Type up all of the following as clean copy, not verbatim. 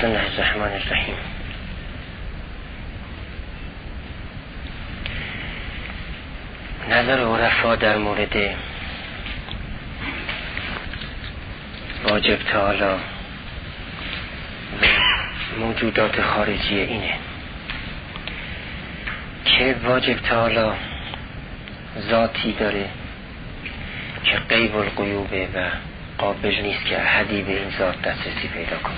بسم الله الرحمن الرحیم. نظر عرفا در مورد واجب تعالی و موجودات خارجی اینه که واجب تعالی ذاتی داره که غیب الغیوبه و قابل نیست که احدی به این ذات دسترسی پیدا کنه.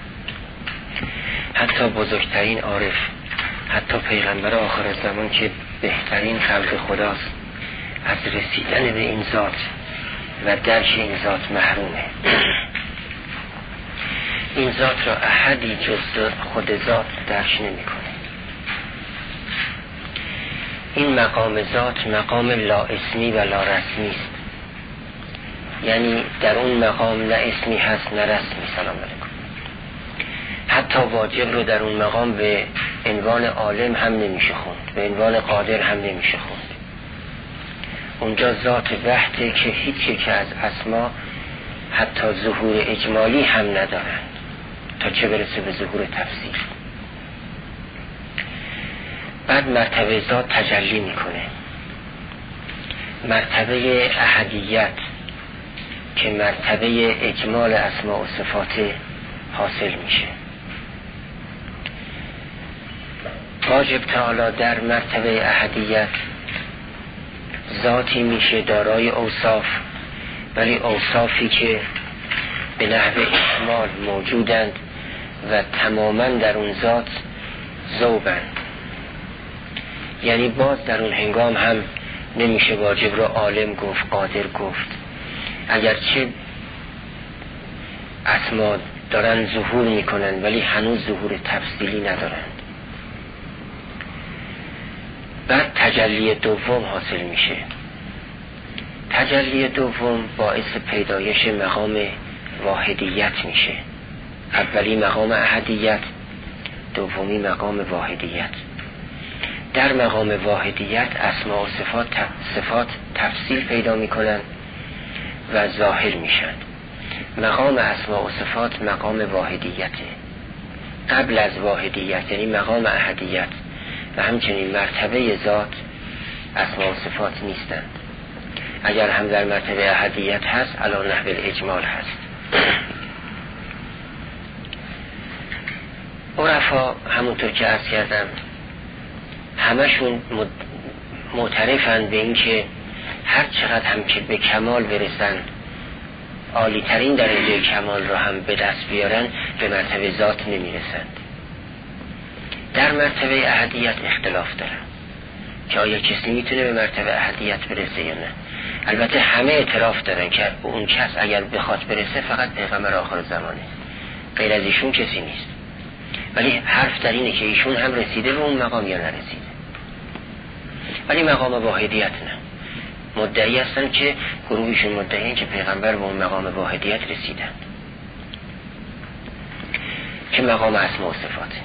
حتی بزرگترین عارف، حتی پیغمبر آخر زمان که بهترین خلق خداست، از رسیدن به این ذات و درک این ذات محرومه. این ذات را احدی جز خود ذات درک نمی کنه. این مقام ذات مقام لا اسمی و لا رسمی است. یعنی در اون مقام نه اسمی هست نه رسمی. سلام علیکم. حتی واجب رو در اون مقام به عنوان عالم هم نمیشه خوند، به عنوان قادر هم نمیشه خوند. اونجا ذات بحته که هیچ یک از اسما حتی ظهور اجمالی هم ندارند، تا چه برسه به ظهور تفسیر. بعد مرتبه ذات تجلی میکنه، مرتبه احدیت که مرتبه اجمال اسما و صفات حاصل میشه. واجب تعالی در مرتبه احدیت ذاتی میشه دارای اوصاف، ولی اوصافی که به نحو اجمال موجودند و تماما در اون ذات ذوبند. یعنی باز در اون هنگام هم نمیشه واجب رو عالم گفت، قادر گفت، اگرچه اسما دارن ظهور میکنن ولی هنوز ظهور تفصیلی ندارند. بعد تجلی دوم حاصل میشه. تجلی دوم باعث پیدایش مقام واحدیت میشه. اولی مقام احدیت، دومی مقام واحدیت. در مقام واحدیت اسما و صفات تفصیل پیدا میکنن و ظاهر میشن. مقام اسما و صفات مقام واحدیته. قبل از واحدیت یعنی مقام احدیت و همچنین مرتبه ذات اسما و صفات نیستند. اگر هم در مرتبه احدیت هست علی نحو الاجمال هست. عرفا همونطور که عرض کردم همشون معترفند به این که هر چقدر هم که به کمال برسن، عالی ترین درجه کمال را هم به دست بیارن، به مرتبه ذات نمیرسند. در مرتبه احدیت اختلاف دارن که آیا کسی میتونه به مرتبه احدیت برسه یا نه. البته همه اعتراف دارن که اون کس اگر بخواد برسه فقط پیغمبر آخر زمانه، غیر از ایشون کسی نیست. ولی حرف در اینه که ایشون هم رسیده به اون مقام یا نرسیده. ولی مقام واحدیت نه. مدعی هستن که گروهشون مدعیه که پیغمبر به اون مقام واحدیت رسیدن که مقام اسما و صفاته.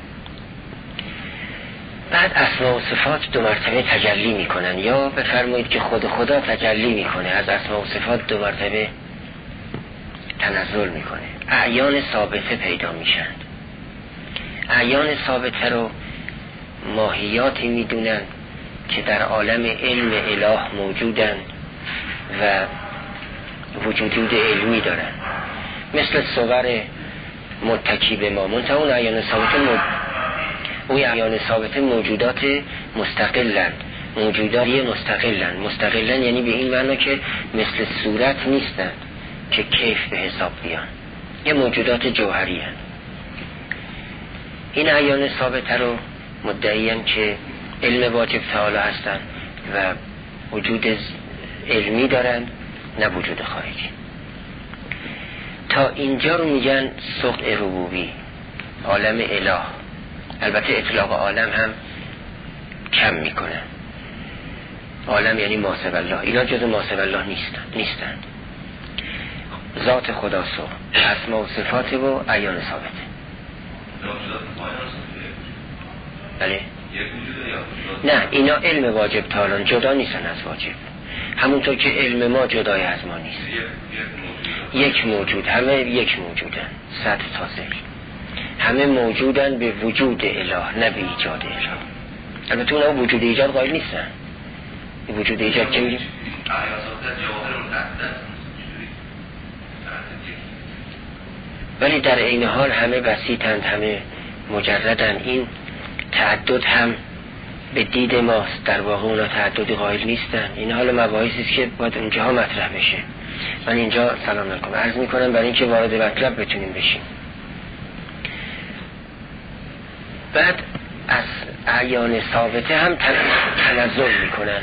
بعد اسما و صفات دو مرتبه تجلی میکنن، یا بفرمایید که خود خدا تجلی میکنه، از اسما و صفات دو مرتبه تنزل میکنه. اعیان ثابته پیدا میشن. اعیان ثابته رو ماهیاتی میدونن که در عالم علم اله موجودن و وجود علمی دارن، مثل صور متکی به ما. منتها اون اعیان ثابته موجودات مستقلن، موجوداتی مستقلن یعنی به این معنی که مثل صورت نیستن که کیف به حساب بیان، یه موجودات جوهری هن. این اعیان ثابته رو مدعیان که علم واجب تعالی هستن و وجود علمی دارن، نه وجود خارجی. تا اینجا رو میگن سقط ربوبی، عالم اله. البته اطلاق عالم هم کم میکنن. عالم یعنی ما سوی الله، اینا جز ما سوی الله نیستن. ذات خداست، اسما و صفات و اعیان ثابته. بله؟ نه، اینا علم واجب تعالی جدا نیستن از واجب، همونطور که علم ما جدای از ما نیست. یک موجود، همه یک موجودن، سطح تا ذیل. همه موجودن به وجود اله نه به ایجاد اله. البته اونها وجود ایجاد قائل نیستن. وجود ایجاد چه میگیم؟ ولی در این حال همه بسیطند، همه مجردن. این تعدد هم به دید ماست، در واقع اونا تعددی قائل نیستن. این حال مباحثی است که باید اونجاها مطرح بشه. من اینجا سلام علیکم عرض میکنم برای اینکه وارد مطلب بتونیم بشیم. بعد از اعیان ثابته هم تنزل میکنن.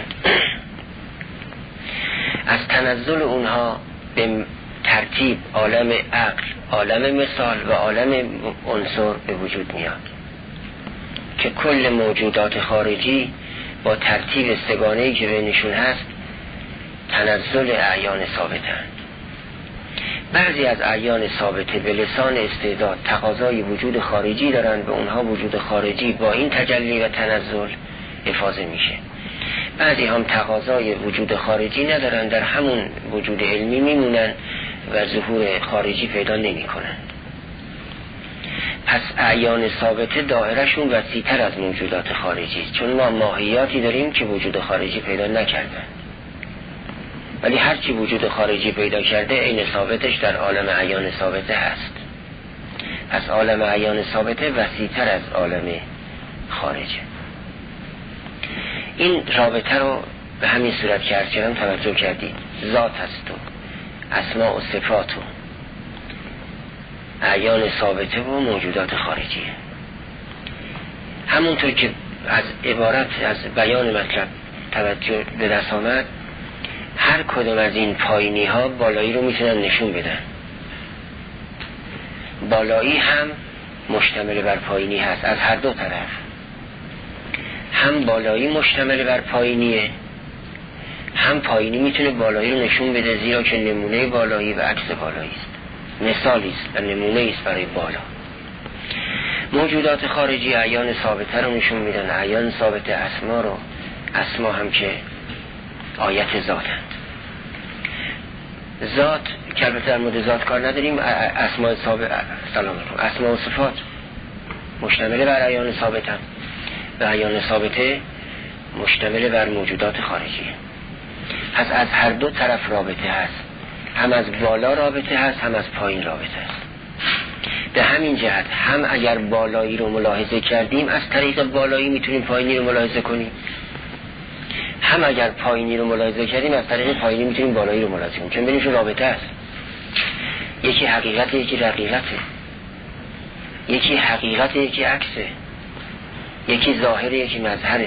از تنزل اونها به ترتیب عالم عقل، عالم مثال و عالم عنصر به وجود میاد که کل موجودات خارجی با ترتیب سگانه‌ای که بینشون هست تنزل اعیان ثابتن. بعضی از اعیان ثابته به لسان استعداد تقاضای وجود خارجی دارن، به اونها وجود خارجی با این تجلی و تنزل افاضه میشه. بعضی هم تقاضای وجود خارجی ندارن، در همون وجود علمی میمونن و ظهور خارجی پیدا نمی کنن. پس اعیان ثابته دائرهشون وسیع‌تر از موجودات خارجی، چون ما ماهیاتی داریم که وجود خارجی پیدا نکردن، ولی هرچی وجود خارجی پیدا کرده عین ثابتش در عالم اعیان ثابته هست. پس عالم اعیان ثابته وسیع‌تر از عالم خارجه. این رابطه رو به همین صورت که عرض کردم توجه کردید. ذات هست و اسماء و صفات و اعیان ثابته و موجودات خارجیه. همونطور که از عبارت از بیان مطلب توجه به دست آمد، هر کدوم از این پایینی ها بالایی رو میتونن نشون بدن. بالایی هم مشتمل بر پایینی هست از هر دو طرف. هم بالایی مشتمل بر پایینیه، هم پایینی میتونه بالایی رو نشون بده، زیرا که نمونه بالایی و عکس بالایی است، مثالی است و نمونه است برای بالا. موجودات خارجی اعیان ثابته رو نشون میدن، اعیان ثابته اسما رو، اسما هم که آیت ذاتند. ذات که البته در مورد ذات کار نداریم، اسماء ثابت سلام علیکم اسماء و صفات مشتمل بر اعیان ثابتند و اعیان ثابته مشتمل بر موجودات خارجی. پس از هر دو طرف رابطه هست، هم از بالا رابطه هست هم از پایین رابطه هست. به همین جهت هم اگر بالایی رو ملاحظه کردیم از طریق بالایی میتونیم پایینی رو ملاحظه کنیم، هم اگر پایینی رو ملاحظه کردیم از طریق پایینی میتونیم بالایی رو ملاحظه کنیم، چون بینشون رابطه هست. یکی حقیقت یکی رقیقته، یکی حقیقت یکی عکسه، یکی ظاهره یکی مظهره،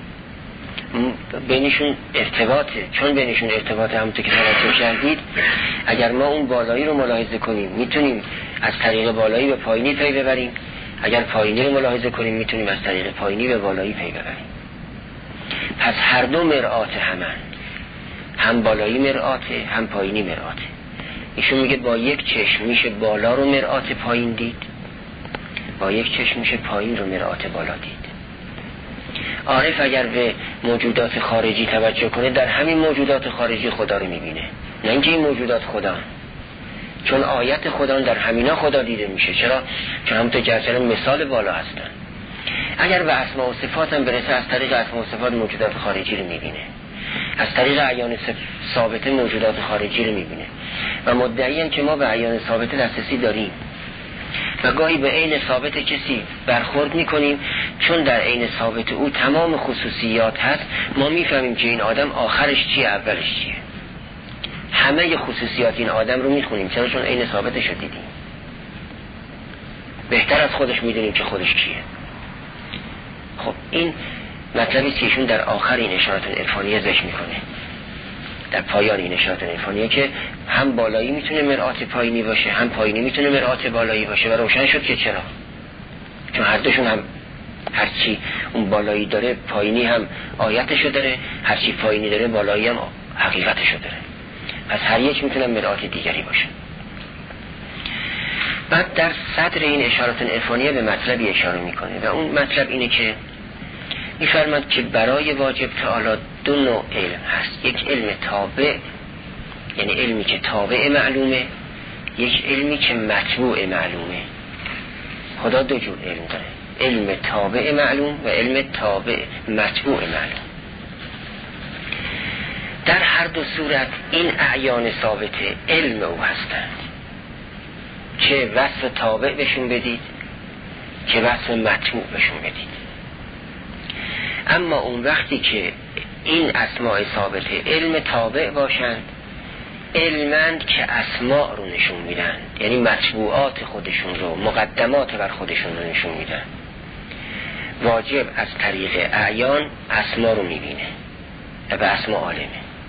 بینشون ارتباطه. چون بینشون ارتباطه همونطور که توجه کردید، اگر ما اون بالایی رو ملاحظه کنیم میتونیم از طریق بالایی به پایینی پی ببریم، اگر پایینی رو ملاحظه کنیم میتونیم از طریق پایینی به بالایی پی ببریم. پس هر دو مرآت همن، هم بالایی مرآته هم پایینی مرآته. ایشون میگه با یک چشم میشه بالا رو مرآت پایین دید، با یک چشم میشه پایین رو مرآت بالا دید. عارف اگر به موجودات خارجی توجه کنه در همین موجودات خارجی خدا رو میبینه، نه اینکه این موجودات خدا، چون آیت خدا در همینا خدا دیده میشه. چرا؟ چون همونطور که اصلا مثال بالا هستن. اگر به اسماء و صفات هم برسه از طریق اسماء و صفات موجودات خارجی رو میبینه، از طریق اعیان ثابته موجودات خارجی رو میبینه و مدعیان که ما به اعیان ثابته دسترسی داریم و گاهی به عین ثابت کسی برخورد میکنیم، چون در عین ثابت او تمام خصوصیات هست، ما میفهمیم که این آدم آخرش چیه اولش چیه. همه خصوصیات این آدم رو میخونیم، چون عین ثابتش رو دیدیم، بهتر از خودش میدونیم که خودش چیه. خب این مطلبی که ایشون در آخر این اشارات عرفانیه ذکر میکنه، در پایان این اشارات عرفانیه، که هم بالایی میتونه مرآت پایینی باشه هم پایینی میتونه مرآت بالایی باشه و روشن شد که چرا، چون هر دوشون هم هرچی اون بالایی داره پایینی هم آیتشو داره، هرچی پایینی داره بالایی هم حقیقتشو داره. پس هر یک میتونه مرآت دیگری باشه. بعد در صدر این اشارات عرفانیه به مطلبی اشاره میکنه و اون مطلب اینه که میفرماد که برای واجب تعالی دو نوع علم هست. یک علم تابع، یعنی علمی که تابع معلومه، یک علمی که متبوع معلومه. خدا دو جور علم داره، علم تابع معلوم و علم تابع متبوع معلوم. در هر دو صورت این اعیان ثابته علم او هستند، چه وصف تابع بهشون بدید چه وصف متبوع بهشون بدید. اما اون وقتی که این اسماء ثابته علم تابع باشند، علمند که اسماء رو نشون میدن، یعنی مطبوعات خودشون رو، مقدمات بر خودشون رو نشون میدن، واجب از طریق اعیان اسماء رو میبینه و به اسماء عالمه،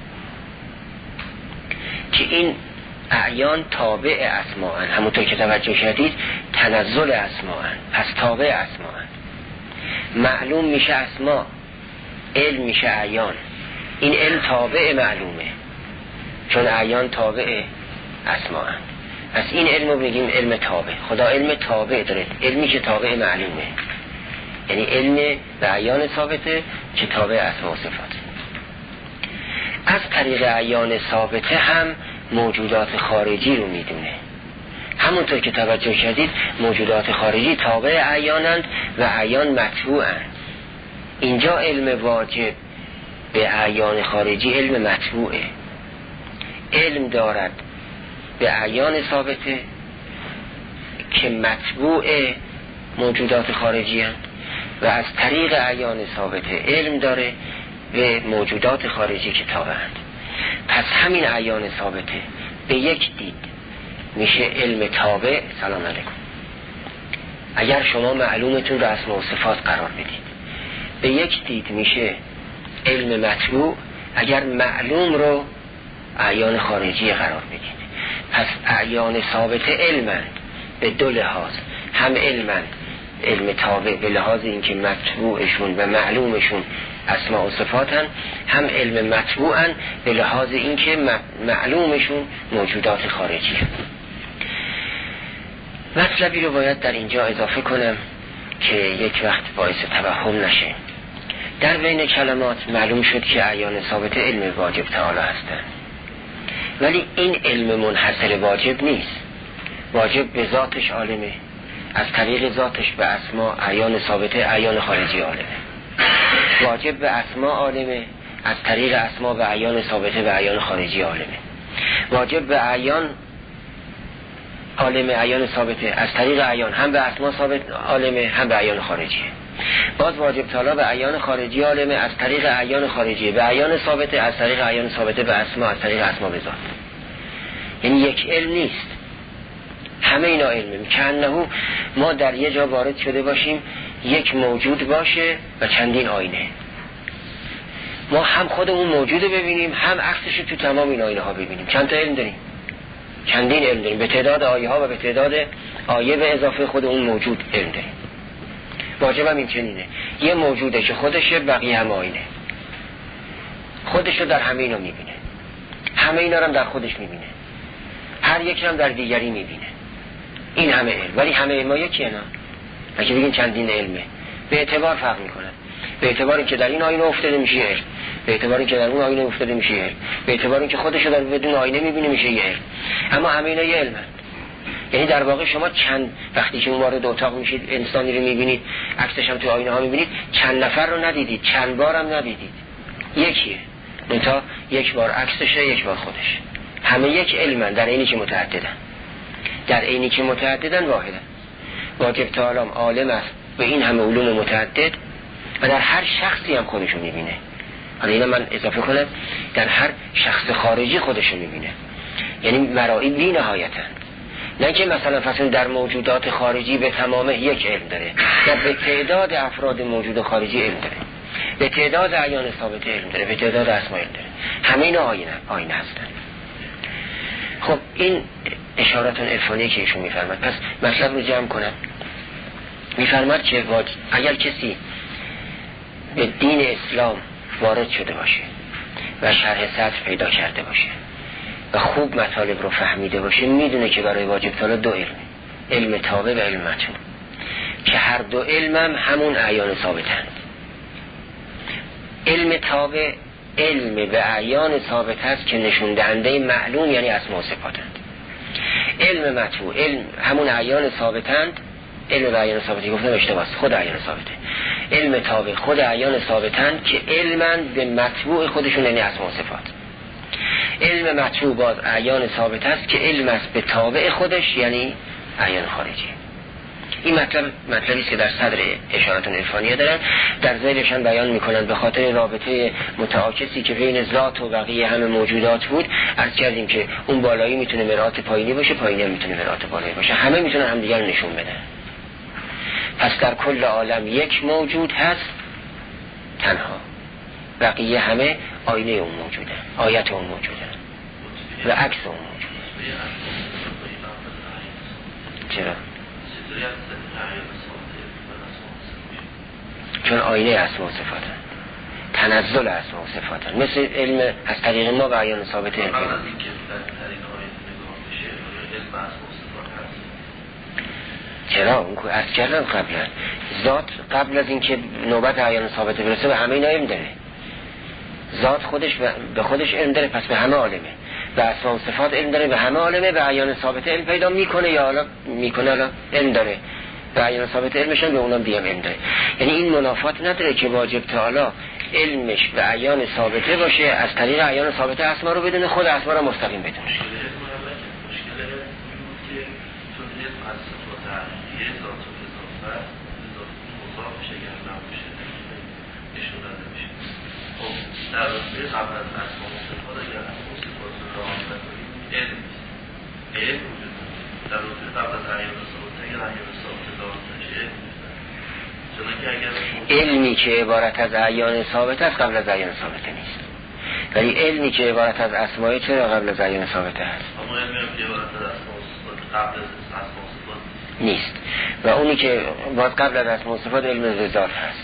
که این اعیان تابع اسماء هن. همونطور که توجه کردید تنزل اسماء هن، پس تابع اسماء هن. معلوم میشه اسماء، علم میشه اعیان. این علم تابع معلومه چون اعیان تابع اسماء هن. پس این علم رو بگیم علم تابع. خدا علم تابع داره، علمی که تابع معلومه، یعنی علم به اعیان ثابته که تابع اسماء و صفات. از طریق اعیان ثابته هم موجودات خارجی رو میدونه. همونطور که توجه کردید موجودات خارجی تابع اعیانند و اعیان متبوعند. اینجا علم واجب به اعیان خارجی علم متبوعه، علم دارد به اعیان ثابته که متبوع موجودات خارجی هستند و از طریق اعیان ثابته علم داره به موجودات خارجی که تابعند. پس همین اعیان ثابته به یک دید میشه علم تابع. سلام علیکم. اگر شما معلومتون رو اسماء و صفات قرار بدید، به یک دید میشه علم متبوع اگر معلوم رو اعیان خارجی قرار بدید. پس اعیان ثابته علمند به دو لحاظ، هم علمند علم تابع به لحاظ اینکه متبوعشون و معلومشون اسماء و صفاتن، هم علم متبوعن به لحاظ اینکه معلومشون موجودات خارجی هست. مطلبی رو باید در اینجا اضافه کنم که یک وقت باعث توهم نشه. در بین کلمات معلوم شد که اعیان ثابت علم واجب تعالی هستند، ولی این علم منحصر واجب نیست. واجب به ذاتش عالمه، از طریق ذاتش به اسماء اعیان ثابت اعیان خارجی عالمه. واجب به اسماء عالمه، از طریق اسماء به اعیان ثابته به اعیان خارجی عالمه. واجب به اعیان عالمه، اعیان ثابته، از طریق اعیان هم به اسماء ثابت عالمه هم به اعیان خارجی. باز واجب تعالی به اعیان خارجی عالمه، از طریق اعیان خارجی به اعیان ثابته، از طریق اعیان ثابته به اسماء، از طریق اسماء به ذات. یعنی یک علم نیست، همه اینا علمه. کأنه ما در یه جا وارد شده باشیم یک موجود باشه و چندین آینه، ما هم خودمون موجوده ببینیم هم عکسش تو تمام این آینه ها ببینیم. چند تا علم داریم؟ چندین علم داریم، به تعداد آیه ها و به تعداد آیه به اضافه خود اون موجود علم داریم. واجب هم این چنینه، یه موجوده که خودشه، بقیه هم آینه، خودشو در همه اینا میبینه، همه اینا هم در خودش میبینه، هر یک هم در دیگری میبینه. این همه علم، ولی همه علم ها یکیه نه؟ اگه بگیم چندین علمه به اعتبار فرق میکنن. به اعتبار اینکه در این آینه افتاده میشه علم، به اعتبار اینکه در اون آینه افتاده میشه علم، به اعتبار اینکه خودشو در بدون آینه میبینه میشه علم. اما همه اینا یه علمن. یعنی در واقع شما چند وقتی که اون وارد اتاق میشید انسانی رو میبینید، عکسش هم تو آینه ها میبینید، چند نفر رو ندیدید، چند بار هم ندیدید، یکیه، منتها یک بار عکسشه یک بار خودش. همه یک علمن در اینی که متعددن، در اینی که متعددن واحدن. واجب تعالی عالم است به این همه علوم متعدد و در هر شخصی هم خودشو میبینه. حالا اینا من اضافه کنم، در هر شخص خارجی خودشو میبینه، یعنی مرایی بی نهایتن. نه که مثلا فصل در موجودات خارجی به تمامه یک علم داره، یا به تعداد افراد موجود خارجی علم داره، به تعداد اعیان ثابت علم داره، به تعداد اسماء علم داره. همه اینا آینه هستن. خب این اشاراتون عرفانی که ایشون میفرماد. پس مطلب رو جمع کنم. میفرماد که اگر کسی به دین اسلام وارد شده باشه و شرح صدر پیدا کرده باشه و خوب مطالب رو فهمیده باشه، میدونه که برای واجب تعالی دو علم، علم تابع و علم متبوع، که هر دو علم همون اعیان ثابتند. علم تابع علم به اعیان ثابت هست که نشون دهنده معلوم یعنی اسماء و صفاتند. علم متبوع علم همون اعیان ثابتند، علم و عیان ثابته گفتم اشتباهه، خود عیان ثابته. علم تابع خود عیان ثابتن که علمن به مطبوع خودشون، یعنی اسما و صفات. علم مطبوع باز عیان ثابت است که علم است به تابع خودش، یعنی عیان خارجی. این مطلبی است که در صدر اشارات عرفانیه دارن، در ذیلش هم بیان میکنن به خاطر رابطه متعاکسی که بین ذات و بقیه همه موجودات بود. عرض کردیم که اون بالایی میتونه مرآت پایینی باشه، پایینی هم میتونه مرآت بالایی باشه، همه میتونن همدیگر نشون بدن. پس در کل عالم یک موجود هست تنها، بقیه همه آینه اون موجوده، آیت اون موجوده و عکس اون موجوده. چرا؟ چون آینه اسما و صفاتن، تنزل اسما و صفاتن، مثل علم از طریق ما و عیان ثابته. چرا؟ اون که عرض کردن قبلا ذات قبل از اینکه نوبت عیان ثابته برسه به همه اینا علم داره. ذات خودش به خودش علم داره، پس به همه عالمه. و اسما و صفات علم داره، به همه عالمه. به عیان ثابته علم پیدا میکنه یا حالا میکنه، حالا علم داره. به عیان ثابته علمش هم به اونم دیگه علم داره. یعنی این منافات نداره که واجب تعالی علمش به عیان ثابته باشه، از طریق عیان ثابته اسما رو بدونه، خود اسما رو مستقیم بدونه. در رابطه قبل از اسما و صفات اگر اسما و صفات رو رعایت کنیم علم وجود داره. در رابطه قبل از عیان ثابت اگر عیان ثابت ظاهر نشه علم نیست. علمی که عبارت از عیان ثابت است قبل از عیان ثابت نیست، ولی علمی که عبارت از اسماء چرا قبل از عیان ثابت است؟ اما علمی که عبارت از اسما و صفات قبل از اسما و صفات نیست، و اونی که باز قبل از اسما و صفات علم ذات هست.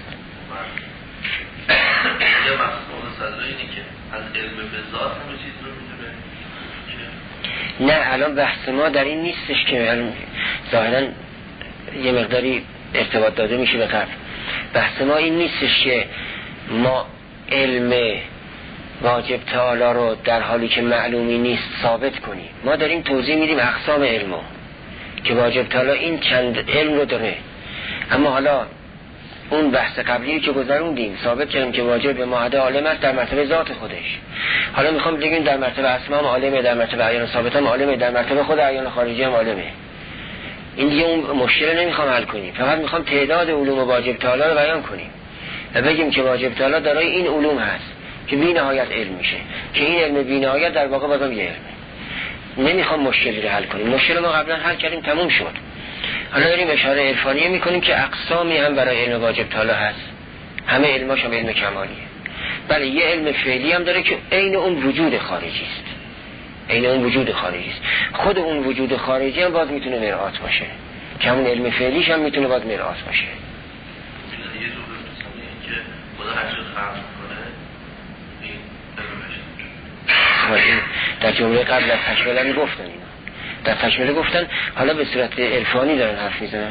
یه مفهوم صدره اینه که از علم به ذات همه چیز رو میدونه. نه، الان بحث ما در این نیستش که ظاهرا یه مقداری ارتباط داده میشه به قبل. بحث ما این نیستش که ما علم واجب تعالی رو در حالی که معلومی نیست ثابت کنیم. ما داریم توضیح میدیم اقسام علمو که واجب تعالی این چند علم رو داره. اما حالا اون بحث قبلی که گذروندیم ثابت کردیم که واجب به معاده عالم است در مرتبه ذات خودش. حالا میخوام بگیم در مرتبه اسما هم عالمه، در مرتبه عیان ثابت هم عالمه، در مرتبه خود عیان خارجی هم عالمه. این دیگه اون مشکل نمیخوام حل کنیم، فقط میخوام تعداد علوم واجب تعالی رو بیان کنیم و بگیم که واجب تعالی دارای این علوم هست که بی نهایت علم میشه، که این علم بی نهایت در واقع بازم یه علمه. نمیخوام مشکلی رو حل کنیم، مشکل ما قبلا حل کردیم، تموم شد. حالا داریم اشاره عرفانیه میکنیم که اقسامی هم برای علم واجب تعالی هست، همه علماش هم علم کمالیه. بله، یه علم فعلی هم داره که عین اون وجود خارجی است، عین اون وجود خارجی است. خود اون وجود خارجی هم باز میتونه مرآت باشه، که همون علم فعلیش هم میتونه باز مرآت باشه. یه جور که خدا هر چیز خلق میکنه این علمش. در جمله قبل از تشمیل هم گفتن اینا، در تشمیل گفتن، حالا به صورت عرفانی دارن حرف میزنن.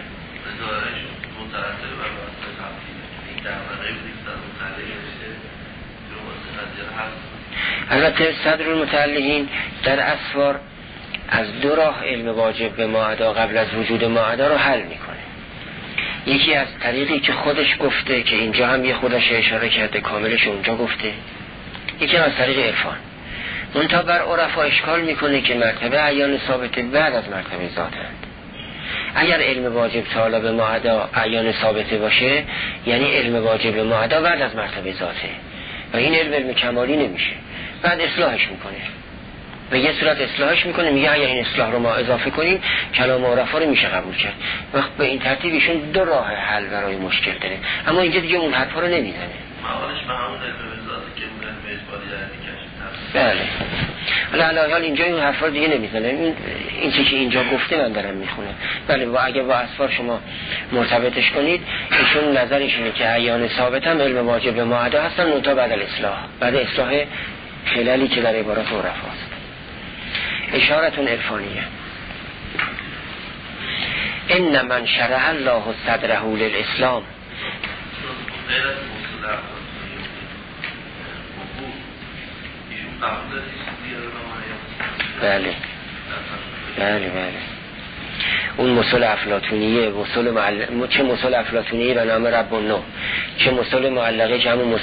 البته صدر المتعلقین در اسفار از دو راه علم واجب به معادا قبل از وجود معادا رو حل میکنه. یکی از طریقی که خودش گفته که اینجا هم یه خودش اشاره کرده، کاملش اونجا گفته. یکی از طریق عرفان. منتها بر عرفا اشکال میکنه که مرتبه عیان ثابته بعد از مرتبه ذاتند. اگر علم واجب تعالی به معادا عیان ثابته باشه، یعنی علم واجب به معادا بعد از مرتبه ذاته و این علم کمالی نمیشه. بعد اصلاحش میکنه و یه صورت اصلاحش میکنه، میگه اگر این اصلاح رو ما اضافه کنیم کلام عرفا رو میشه قبول کرد. وقت به این ترتیب ایشون دو راه حل برای مشکل داره، اما اینجا دیگه اون حرفا رو نمیزنه. معالش به همون علم ذاتی که اون علم اجباری بله. حالا حال اینجا این حرفا دیگه نمیزنه، این چیزی که اینجا گفته من دارم میخونم. بله، و اگه با اسفار شما مرتبطش کنید، ایشون نظرش اینه که عیان ثابت هم علم واجب به معادا هستن، منتها بعد الاصلاح، بعد اصلاح خلالی که در عبارات عرفاست. اشارتون عرفانیه. ان من شرح الله صدره للاسلام. بله بله بله. اون مسل افلاطونیه، چه مسل افلاطونیه به نام رب النوع، چه مسل معلقه که همون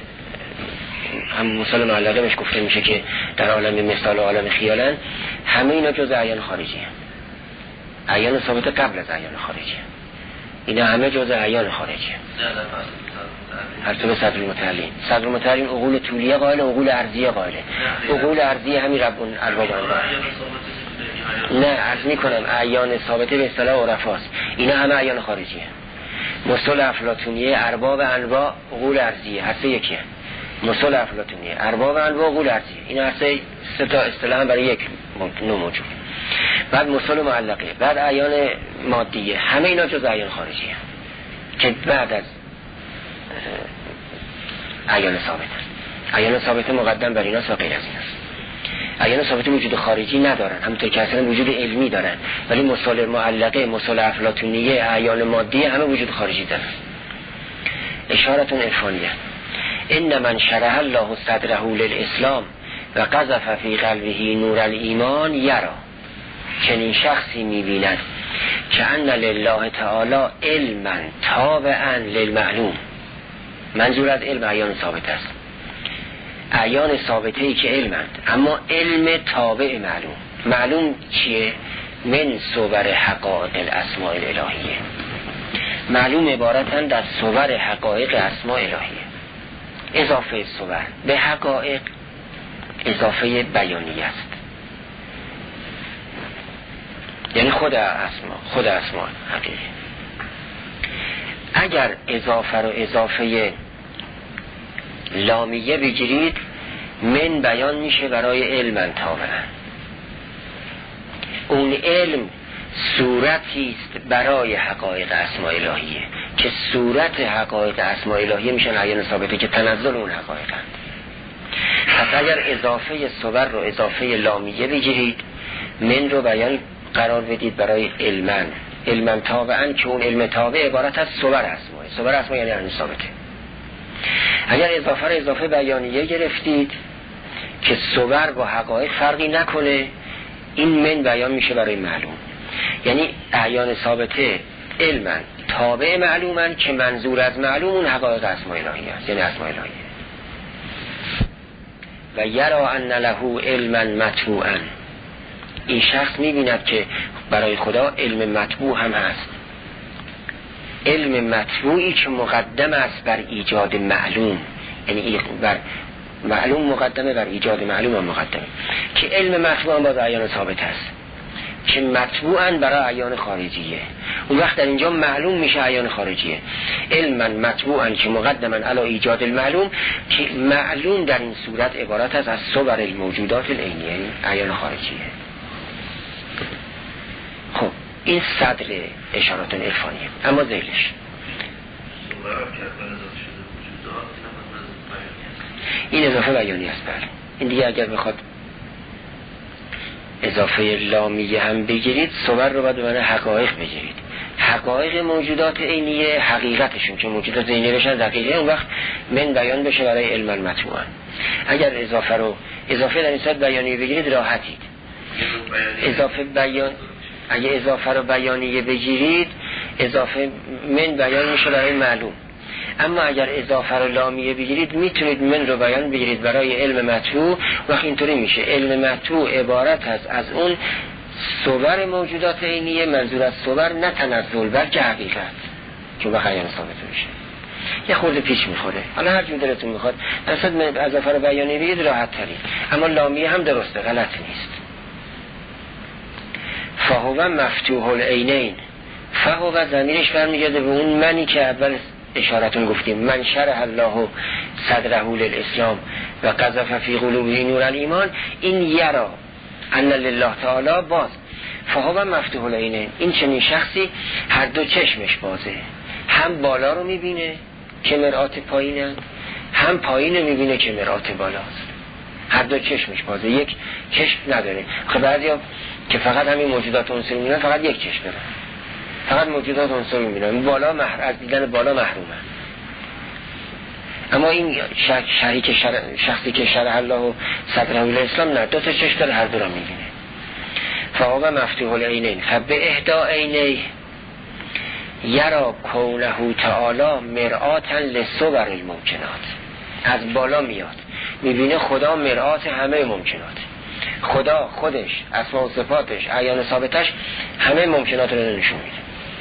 مسل معلقه بهش گفته میشه که در عالم مثال و عالم خیالن، همه اینا جز اعیان خارجی هم. اعیان ثابت قبل از اعیان خارجی هم. اینا همه جز اعیان خارجی هم. هر تو به صدر المتعلین. صدر المتعلین عقول طولیه قائل، عقول ارضیه قائله. عقول ارضیه همین رب الارباب نه عرض میکنم اعیان ثابته به اصطلاح عرفاست، اینا همه اعیان خارجی هم. مسل افلاطونیه ارباب انواع عقول ارضیه، هر سه یکی هم. مسل افلاطونیه ارباب انواع عقول ارضیه، اینا هر سه تا اصطلاح برای یک نوع موجود. بعد مسل معلقه، بعد اعیان مادیه، همه اینا جز اعیان خارجی هم که بعد از اعیان ثابت هست. اعیان ثابت مقدم بر اینا و غیر از این است. اعیان ثابت وجود خارجی ندارن، همونطور که اصلا وجود علمی دارن، ولی مسل معلقه، مسل افلاطونیه، اعیان مادیه همه وجود خارجی دارن. اشارتون عرفانیه. ان من شرح الله صدره للاسلام و قذف فی قلبه نور الایمان یرا، چنین شخصی میبیند که ان لله تعالی علما تابعا للمعلوم. منظور از علم اعیان ثابت است، اعیان ثابته ای که علمند، اما علم تابع معلوم. معلوم چیه؟ من صور حقائق الاسماء الالهیه. معلوم عبارتن در صور حقایق اسماء الهیه. اضافه صور به حقایق اضافه بیانیه است، یعنی خود اسماء حقیقی. اگر اضافه رو اضافه لامیه بگیرید، من بیان میشه برای علم تابعا. اون علم صورتی است برای حقایق اسماء الهیه که صورت حقایق اسماء الهیه میشن اعیان ثابته که تنزل اون حقایقند. پس اگر اضافه صور رو اضافه لامیه بگیرید، من رو بیان قرار بدید برای علما تابعا که اون علم تابع عبارت از صور اسماء یعنی اعیان ثابته. اگر اضافه رو اضافه بیانیه گرفتید که صور با حقایق فرقی نکنه، این من بیان میشه برای معلوم. یعنی اعیان ثابته علما تابع معلومن که منظور از معلوم اون حقایق اسماء الهیه است، یعنی اسماء الهیه. و یرا ان له علما مطبوعا، این شخص میبیند که برای خدا علم مطبوع هم هست، علم مطبوعی که مقدم است بر ایجاد معلوم، یعنی بر معلوم مقدمه، بر ایجاد معلوم هم مقدمه، که علم مطبوع هم باز اعیان ثابت است که مطبوعاً برای اعیان خارجیه. اون وقت در اینجا معلوم میشه اعیان خارجیه، علما مطبوعاً که مقدماً علی ایجاد المعلوم، که معلوم در این صورت عبارت است از صور الموجودات العینیه، اعیان خارجیه. خب این صدر اشارات عرفانیه. اما ذیلش این اضافه بیانی است. بله این دیگه اگر بخواد اضافه لامیه هم بگیرید، صور رو باید به حقایق بگیرید. حقایق موجودات عینیه حقیقتشون که موجودات عینیه بشن دقیقه، اون وقت من بیان بشه برای علم مطبوعا. اگر اضافه در این صورت بیانیه بگیرید راحتید. اگه اضافه رو بیانیه بگیرید، اضافه من بیان میشه برای معلوم. اما اگر اضافه رو لامیه بگیرید، میتونید من رو بیان بگیرید برای علم مطبوع. وقت اینطوری میشه علم مطبوع عبارت است از اون صور موجودات عینیه، منظور از صور نه تنزل بلکه حقیقت، که وقت اعیان ثابت میشه. یه خورده پیش میخوره، حالا هر جور دلتون میخواد اصلا اضافه رو بیانیه بگیرید راحت تری، اما لامیه هم درسته، غلط نیست. فهو مفتوح العینین، فهو ضمیرش برمیگرده به اون منی که اول اشارتون گفتیم، من شرح الله صدره للاسلام و قذف فی قلوبه نور الایمان. این یرا ان لله تعالی باز فهو مفتوح العینین، این چنین شخصی هر دو چشمش بازه، هم بالا رو میبینه که مرآت پایینه، هم پایین رو میبینه که مرآت بالاست. هر دو چشمش بازه، یک چشم نداره. خب بعضیا که فقط همین موجودات عنصری میبینن، فقط یک چشم دارن، فقط موجودات عنصری میبینن، بالا از دیدن بالا محرومن. اما این شخصی که شرح الله صدره للاسلام نه، دو تا چشم داره، هر دو رو میبینه. فهو مفتوح العینین فبه احدا عینیه یرا کونه تعالی مرآتا لصور الممکنات. از بالا میاد میبینه خدا مرآت همه ممکنات. خدا خودش، اسما و صفاتش، اعیان ثابتش همه ممکنات رو نشون میده.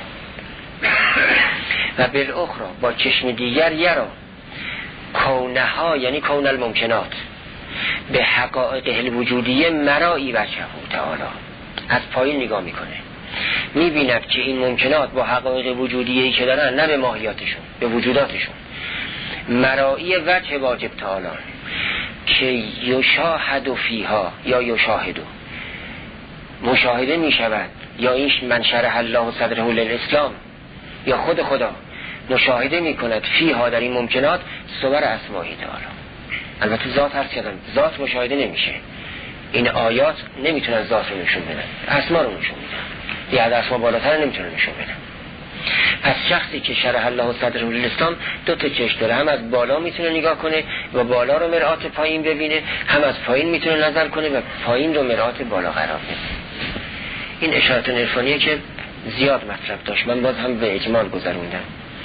و بالاخره با چشم دیگر یرا کونها یعنی کون الممکنات به حقایق الوجودیه مرایی وجهه تعالی. از پایین نگاه میکنه میبیند که این ممکنات با حقایق وجودیه‌ای که دارن نه به ماهیاتشون به وجوداتشون مرایی وجه واجب تعالی که یشاهد فیها یا یشاهدو مشاهده میشود یا این من شرح الله صدره للاسلام یا خود خدا مشاهده میکند فیها در این ممکنات صور اسمائی تعالی. البته ذات هر کدام ذات مشاهده نمیشه. این آیات نمیتونن ذات رو نشون بدن، اسما رو نشون میدن. یه اسما بالاتر نمیتونن نشون بدن. پس شخصی که شرح الله صدره للاسلام دو تا چشم داره، هم از بالا میتونه نگاه کنه و بالا رو مرآت پایین ببینه، هم از پایین میتونه نظر کنه و پایین رو مرآت بالا قرار بده. این اشارات عرفانیه که زیاد مطلب داشت، من باز هم به اجمال گذروندم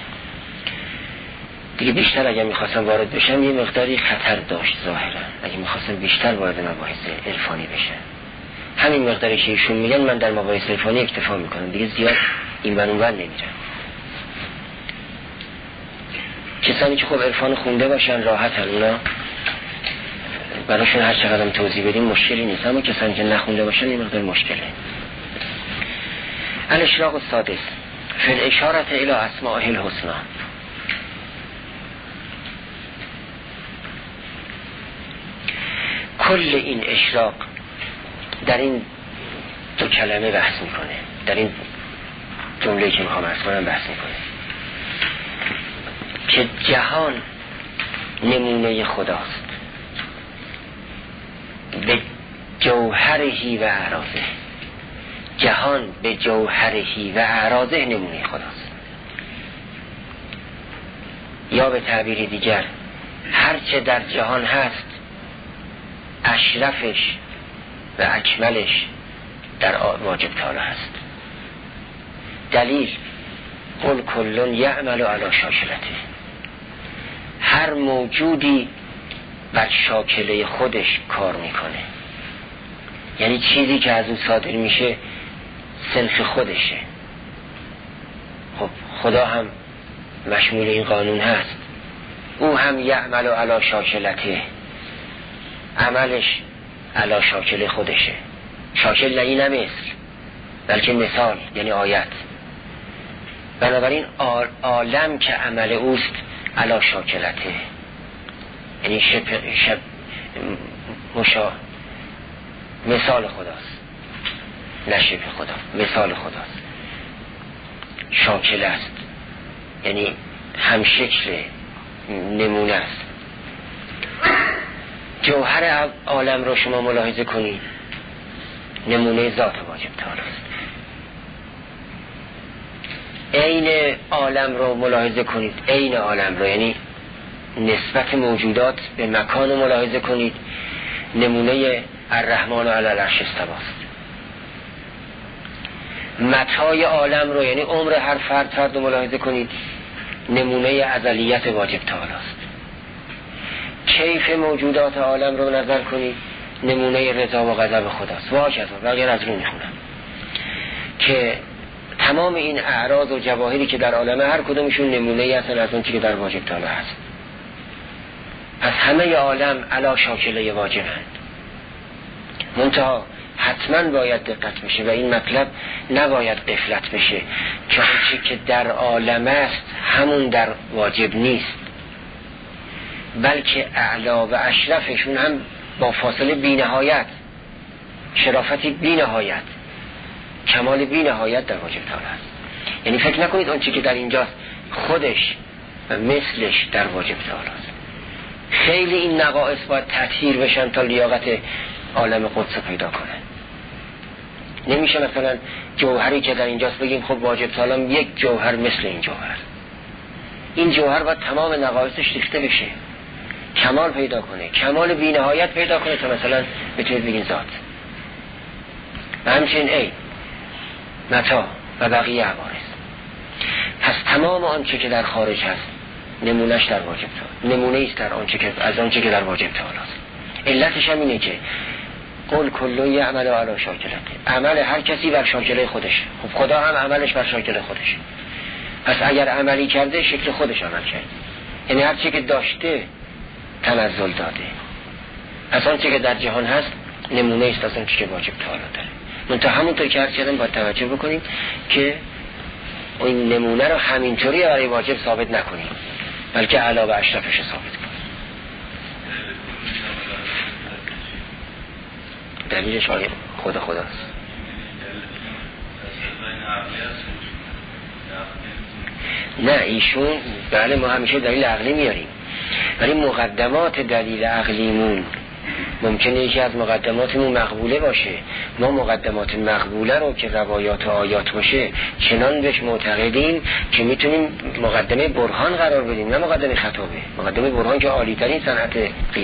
دیگه. بیشتر اگه میخواستم وارد بشم یه مقداری خطر داشت ظاهرا، اگه میخواستم بیشتر وارد مباحث عرفانی بشم. همین مقداری که ایشون میگن من در مباحث عرفانی اکتفا میکنم، دیگه زیاد این ور اون ور نمیرم. کسانی که خب عرفان خونده باشن راحت اونا براشون هر چقدر توضیح بدیم مشکلی نیست، اما کسانی که نخونده باشن این مقدار مشکله. الاشراق السادس فی الاشارة الی اسمائه الحسنی. کل این اشراق در این دو کلمه بحث میکنه، در این جمله که میخوام عرض کنم بحث میکنه که جهان نمونه خداست به جوهرهی و اعراضه. جهان به جوهرهی و اعراضه نمونه خداست، یا به تعبیر دیگر هرچه در جهان هست اشرفش و اکملش در واجب تعالی هست. دلیل قل کلون یعمل علی شاکلته، هر موجودی بر شاکله خودش کار میکنه، یعنی چیزی که از اون صادر میشه صنف خودشه. خب خدا هم مشمول این قانون هست، او هم یعمل علی شاکلته، عملش علی شاکل خودشه. شاکل نه این مثل بلکه مثال یعنی آیت. بنابراین عالم که عمل اوست علی شاکلته، یعنی مثال خداست، نه شبه خدا، مثال خداست. شاکل است یعنی هم شکل نمونه است. جوهر عالم رو شما ملاحظه کنید، نمونه ذات واجب تعالی است. عین عالم رو ملاحظه کنید، عین عالم رو یعنی نسبت موجودات به مکان رو ملاحظه کنید، نمونه الرحمن علی العرش استوی است. متای عالم رو یعنی عمر هر فرد رو ملاحظه کنید، نمونه ازلیت واجب تعالی است. کیف موجودات عالم رو نظر کنید، نمونه رضا و غضب خداست. واکذا و غیر از رو میخونم که تمام این اعراض و جواهری که در عالم هر کدومشون نمونه هستن از اون چیزی که در واجب تعالی هست. از همه عالم علا شاکله واجبند. منتها حتما باید دقت بشه و این مطلب نباید غفلت بشه که آنچه که در عالم است همون در واجب نیست، بلکه اعلا و اشرفشون هم با فاصله بی نهایت، شرافتی بی نهایت، کمال بی نهایت در واجب تعالی است. یعنی فکر نکنید آنچه که در اینجاست خودش و مثلش در واجب تعالی است. خیلی این نقائص باید تطهیر بشن تا لیاقت عالم قدس پیدا کنن. نمیشه مثلا جوهری که در اینجاست بگیم خب واجب تعالی یک جوهر مثل این جوهر. این جوهر باید تمام نقائصش ریخته بشه، کمال پیدا کنه، کمال بی نهایت پیدا کنه تا مثلا بتونید بگین ذات. و همچنین ای متا و بقیه عوارض. پس تمام آنچه که در خارج هست نمونهش در واجب تعالی، نمونه ایست در آنچه که از آنچه که در واجب تعالی است. علتش هم اینه که قل کل یعمل علی شاکلته، عمل هر کسی بر شاکله خودشه. خب خدا هم عملش بر شاکله خودشه. پس اگر عملی کرده شکل خودش عمل کرد، یعنی هر چی که داشته تنزل داده. پس آنچه که در جهان هست نمونه است از آنچه که واجب تعالی داره. منتها همونطور که عرض کردم باید توجه بکنیم که این نمونه رو همینطوری برای واجب ثابت نکنیم، بلکه علاوه اشرفش ثابت کنیم. دلیلش آیه خداست. نه ایشون بله ما همیشه دلیل عقلی میاریم، ولی مقدمات دلیل عقلیمون ممکنه یکی از مقدماتمون مقبوله باشه. ما مقدمات مقبوله رو که روایات و آیات باشه چنان بهش معتقدیم که میتونیم مقدمه برهان قرار بدیم، نه مقدمه خطابه. مقدمه برهان که عالی ترین صنعت قید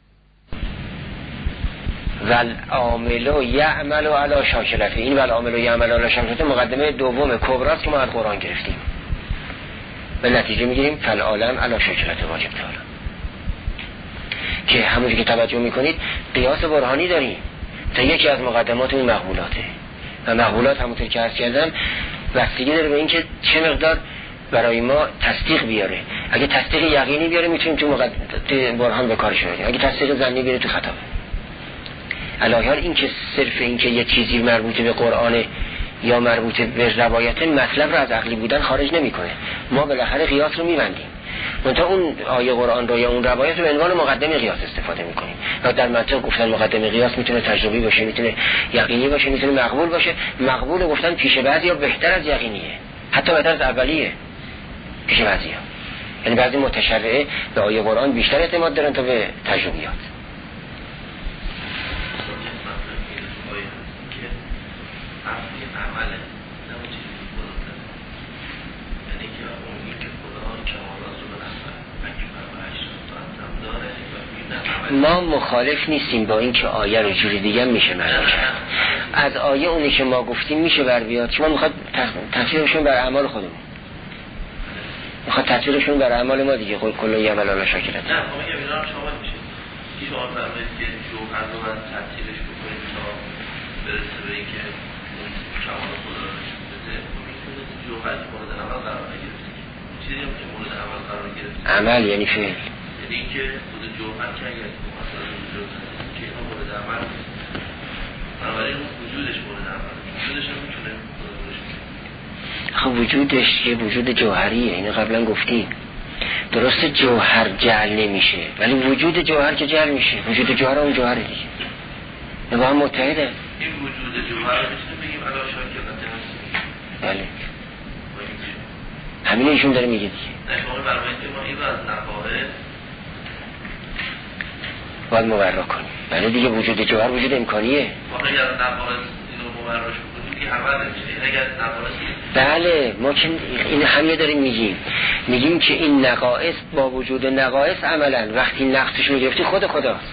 والعامل یعمل علی شاکلته، این والعامل یعمل علی شاکلته مقدمه دوم کبراست که ما از قرآن گرفتیم. به نتیجه میگیریم فالعالم علی شاکلته واجب تعالی، که همونجوری که توجه میکنید قیاس برهانی داریم تا یکی از مقدمات اون مقبولاته. و مقبولات همونطور که عرض کردم بستگی داره به این که چه مقدار برای ما تصدیق بیاره. اگه تصدیق یقینی بیاره میتونیم تو برهان به کارش ببریم، اگه تصدیق ظنی بیاره تو خطابه. علاوه این که صرف این که یه چیزی مربوط به قرآن یا مربوط به روایت مطلب رو از عقلی بودن خارج نمیکنه. ما بالاخره قیاس رو میبندیم، منتها اون آیه قرآن رو یا اون روایت رو به عنوان مقدمه قیاس استفاده میکنیم. و در منطق گفتن مقدمه قیاس میتونه تجربی باشه، میتونه یقینی باشه، میتونه مقبول باشه. مقبول گفتن پیش بعضیا بهتر از یقینیه، حتی بهتر از اولیه پیش بعضیا. یعنی بعضی متشرعه به آیه قرآن بیشتر اعتماد دارن تا به تجربیات. ما مخالف نیستیم با این که آیه رو جوری دیگه میشه معنی کرد. از آیه اونی که ما گفتیم میشه بر بیاد. شما میخواد تفسیرشون بر اعمال خودمون، میخواد تفسیرشون بر اعمال ما دیگه. قل کل یعمل علی شاکلته. نه ما میگم اینا رو شما میشه که شما فرمایید که جوهر رو باید تفسیرش بکنید تا برسه به اینکه اون کمال خدا رو نشون بده. میتونه جوهر مورد عمل قرار نگرفته، چیزی هم که مورد عمل قرار گرفته عمل یعنی فعل، یعنی اینکه خود جوهر که اگر مثلا وجود که اینا مورد عمل نیست، بنابراین وجودش مورد عمل، وجودش هم میتونه خب وجودش یه وجود جوهریه. اینو قبلا گفتیم. درسته جوهر جعل نمیشه، ولی وجود جوهر که جعل میشه. وجود جوهر اون جوهره دیگه، نه با هم متحده. این وجود جوهر رو میتونیم بگیم علی شاکلته هست. بله همین ایشون داره میگه دیگه. نه شما برای که ما این رو از نقاهه باید مبرا کنیم. بله دیگه وجود جوهر وجود امکانیه. واقعا اگر نقاهه اینو مبراش بکنیم که همه نمیشه. اگر نقاهه بله ما که این همه داریم میگیم که این نقائص با وجود نقائص عملا وقتی نقصش رو گرفتی خود خداست.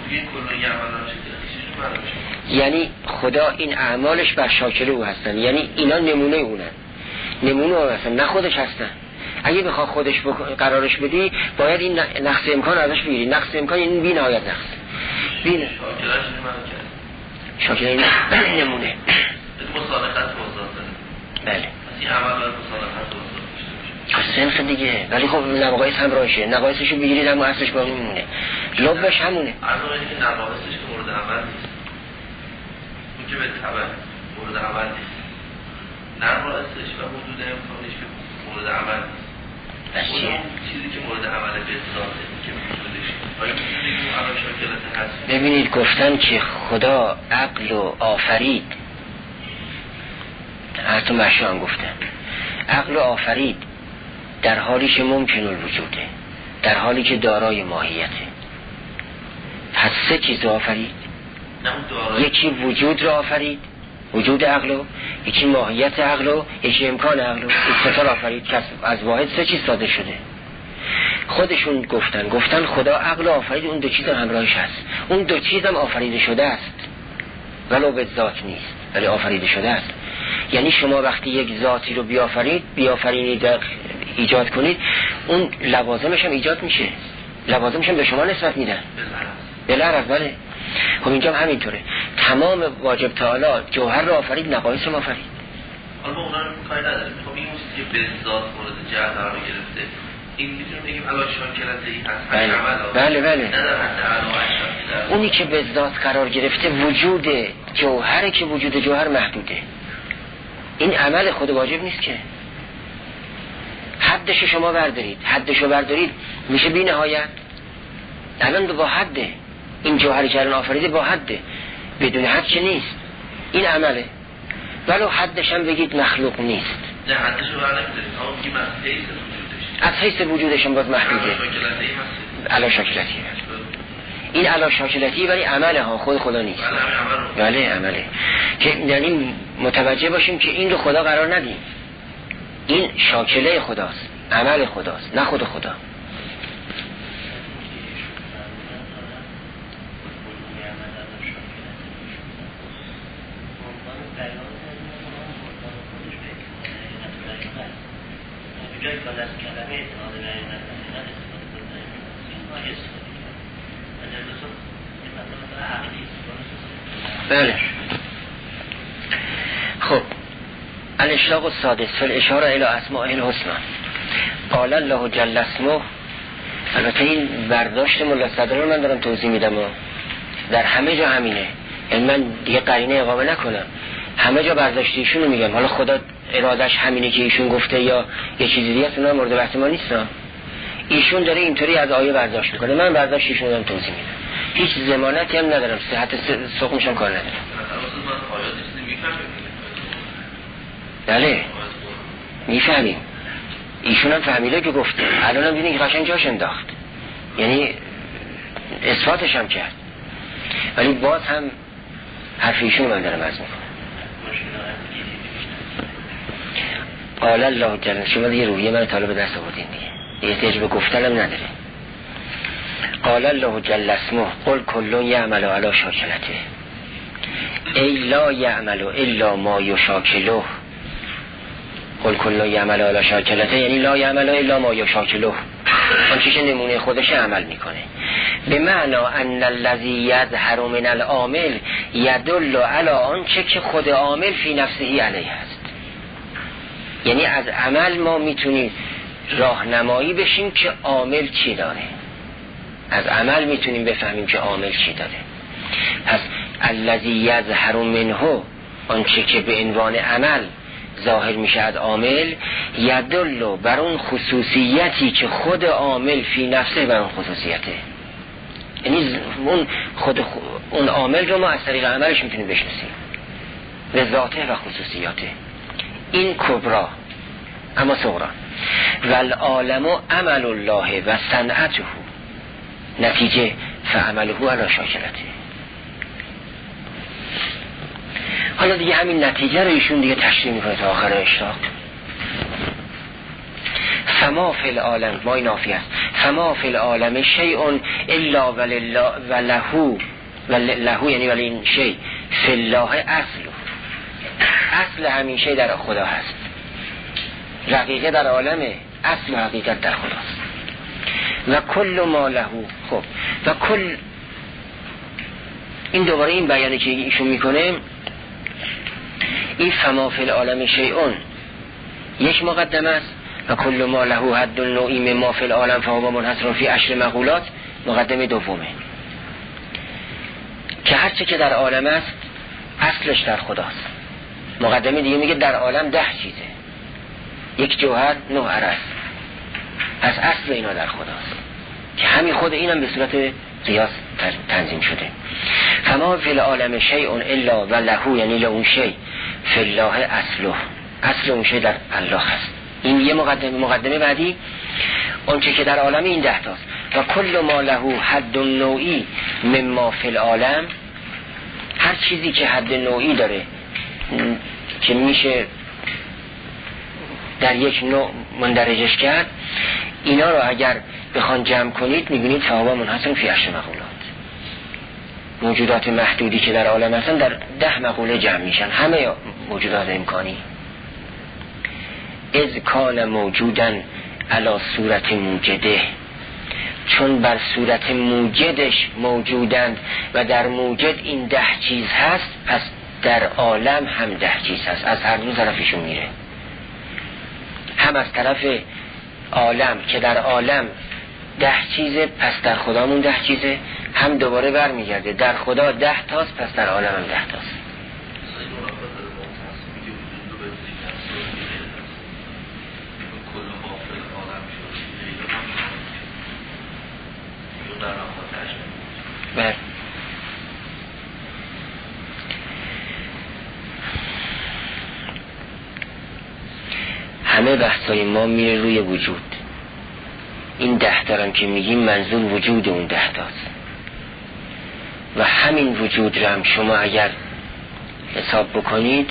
یعنی خدا این اعمالش بر شاکله او هستن، یعنی اینا نمونه اونن، نمونه او هستن، نه خودش هستن. اگه بخواه خودش قرارش بدی باید این نقص امکان ازش بگیری. نقص امکان این بی نهایت نقص بینه شاکله این نمونه مصالحت بله این عمل باید مصالحت سنخ دیگه. ولی خب نقایص هم راشه، نقایصشو بگیرید اما اصلش باقی میمونه، لبش همونه. عرض اینه که نقایصش که مورد عمل نیست، اون که به طبع مورد عمل نیست، نقایصش و حدود امکانش که مورد عمل نیست. اون چیزی که مورد عمل به ذاته که وجودش آیا میتونیم علا شاکلته هست. ببینید گفتن که خدا عقل و آفرید، حتی مشروع گفتن عقل و آفرید در حالی که ممکن الوجوده، در حالی که دارای ماهیته. پس سه چیز آفرید، یکی وجود را آفرید، وجود عقل و یکی ماهیت عقل و یکی امکان عقل و ستار آفرید که از واحد سه چیز ساده شده. خودشون گفتن خدا عقل آفرید، اون دو چیز هم همراهش هست، اون دو چیز هم آفریده شده است ولو به ذات نیست. ولی آفریده شده است. یعنی شما وقتی یک ذاتی رو بیافرینید ایجاد کنید، اون لوازمش هم ایجاد میشه، لوازمش هم به شما نسبت میدن. بله. خب اینجا هم همینطوره. تمام واجب تعالی جوهر رو آفرید، نقایص رو آفرید. حالا اونا رو کاری نداریم. خب این چیزی که به ذات مورد جهت قرار گرفته، این میتونیم بگیم علا شاکلتی هست. بله. اونی که به ذات قرار گرفته وجود جوهره که وجود جوهر محدوده. این عمل خود واجب نیست که. حدشو شما بردارید میشه بی نهایت. الان با حده، این جوهری که الان آفریده با حده، بدون حد که نیست. این عمله، ولو حدش هم بگید مخلوق نیست. نه حدشو بردارید، اون که از حیث وجودش هم باز محدوده. علا شاکلتی. این علا شاکلتی ولی عمله ها، خود خدا نیست. بله عمله. که یعنی متوجه باشیم که این رو خدا قرار ندیم. این شاکله خداست، عمل خداست، نه خود خدا. بله. خب الاشراق السادس فی الاشاره الی اسماء الحسنى. قال الله جل اسمه. البته این برداشت ملا صدر رو من دارم توضیح میدم، در همه جا همینه، یعنی من دیگه قرینه اقامه نکنم، همه جا برداشت ایشون رو میگم. حالا خدا ارادش همینه که ایشون گفته یا یه چیزی دیگه است، اونها مورد بحث ما نیست. ایشون داره اینطوری از آیه برداشت میکنه، من برداشت ایشون رو توضیح میدم. هیچ ضمانتی هم ندارم، صحت سقمش هم کار ندارم. بله میفهمیم، ایشون هم فهمیده که گفته، الان هم دیدین که قشنگ جاش انداخت، یعنی اثباتش هم کرد، ولی باز هم حرف ایشون من دارم از میکنم. قال الله جل، شما دیگه روحیه من طالب دست آوردین دیگه احتیاج به گفتنم نداره. قال الله جل اسمه قل کل یعمل علی شاکلته ای لا یعمل الا ما یشاکله. قل کل یعمل علی شاکلته یعنی لا یعمل الا ما یشاکله، اون چیزی که نمونه خودش عمل میکنه. به معنا ان الذی یظهر من العامل یدل علی آنچه که خود عامل فی نفسه علیه است. یعنی از عمل ما میتونیم راهنمایی بشیم که عامل چی داره، از عمل میتونیم بفهمیم که عامل چی داره. پس الذی یظهر منه، آنچه که به عنوان عمل ظاهر میشه از عامل، یدل بر اون خصوصیتی که خود عامل فی نفسه بر اون خصوصیته. یعنی اون عامل رو ما از طریق عملش میتونیم بشناسیم به ذاته و خصوصیاته. این کبرا. اما صغرا والعالم عمل الله و صنعته، نتیجه فعمله علی شاکلته. حالا دیگه همین نتیجه رو ایشون دیگه تشریح میکنه تا آخر اشراق. فما فی العالم، ما این نافی است، فما فی العالم شیء الا ولله یعنی ولی این شیء فی الله اصل همین شیء در خدا هست. رقیقه در عالمه، اصل و حقیقت در خداست. و کل ما له. خب و کل، این دوباره این بیانی که ایشون میکنه، این فما فی العالم شیئون یک مقدمه است و کل ما له حد نوعی ما فی العالم فهو منحصر فی 10 مقولات مقدمه دومه، که هرچه که در عالم است اصلش در خداست. مقدمه دیگه میگه در عالم 10 چیزه، یک جوهر 9 عرض، از اصل اینا در خداست که همین خود اینم به صورت قیاس تنظیم شده. فما فی العالم شیء الا وله یعنی له اون شیء فی الله اصله، اصل اون شیء در الله هست. این یه مقدمه بعدی اونچه که در عالم این 10 تاست. و کل ما له حد نوعی مما فی العالم، هر چیزی که حد نوعی داره که میشه در یک نوع مندرجش کرد، اینا رو اگر بخوان جمع کنید میبینید فهو منحصر فی 10 مقولات. موجودات محدودی که در عالم هستن در 10 مقوله جمع میشن، همه موجودات امکانی. اذ کان موجودن علی صورت موجده، چون بر صورت موجدش موجودند و در موجد این 10 چیز هست، پس در عالم هم 10 چیز هست. از هر دو طرفشون میره، هم از طرف عالم که در عالم 10 چیزه، پس در خدامون 10 چیزه، هم دوباره برمیگرده در خدا 10 تاست، پس در عالم هم 10 تاست. بله. همه بحثای ما میره روی وجود. این 10 دارم که میگیم منظور وجود اون 10 تاست و همین وجود رو هم شما اگر حساب بکنید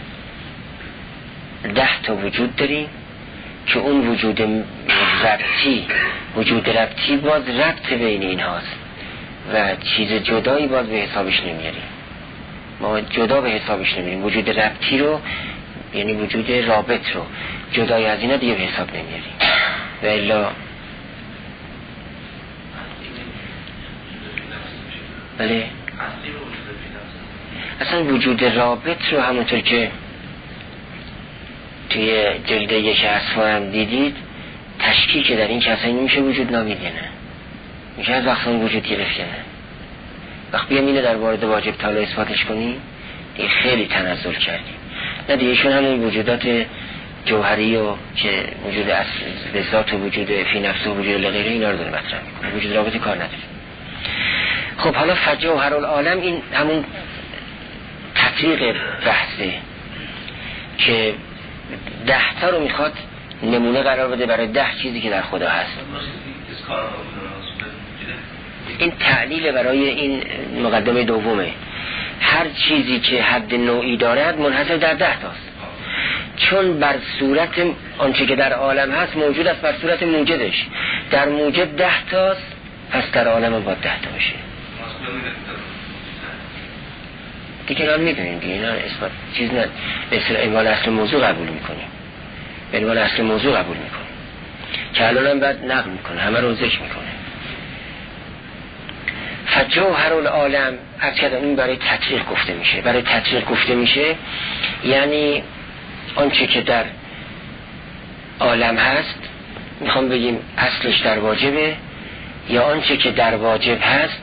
10 تا وجود داریم که اون وجود ربطی، وجود ربطی باز ربط بین این هاست و چیز جدایی باز به حسابش نمیاریم. ما جدا به حسابش نمیاریم. وجود ربطی رو یعنی وجود رابط رو جدای از اینا دیگه به حساب نمیاریم. و الا بله اصلا وجود رابط رو همونطور که توی جلد 1 اصفا هم دیدید تشکیک در این که اصلا نمیشه وجود نامید، نه میشه از وقت اون وجود گرفت، نه وقت بیام اینو در وارد واجب تعالی اثباتش کنیم دیگه خیلی تنزل کردیم. نه دیگه شون همون وجودات جوهری و که وجود اصل به ذات و وجود فی نفس و وجود لغیره اینا رو داره مطرح میکنه، وجود رابطی کار نداره. خب حالا فجوهر العالم این همون تطریق بحثه که 10 تا رو میخواد نمونه قرار بده برای 10 چیزی که در خدا هست. این تعلیل برای این مقدمه دومه. هر چیزی که حد نوعی دارد منحصر در 10 تاست، چون بر صورت آنچه که در عالم هست موجود است بر صورت موجدش، در موجد 10 تاست، پس در عالم باید 10 تا باشه. دیگه هم میدونیم که اینا اثبات چیز نه، مثل عنوان اصل موضوع قبول میکنیم، عنوان اصل موضوع قبول میکنیم که الان هم بعد نقل میکنه، همه رو ذکر میکنه. فجوهر العالم ارچه این برای تطریق گفته میشه. برای تطریق گفته میشه یعنی آنچه که در عالم هست، میخوام بگیم اصلش در واجبه، یا آنچه که در واجب هست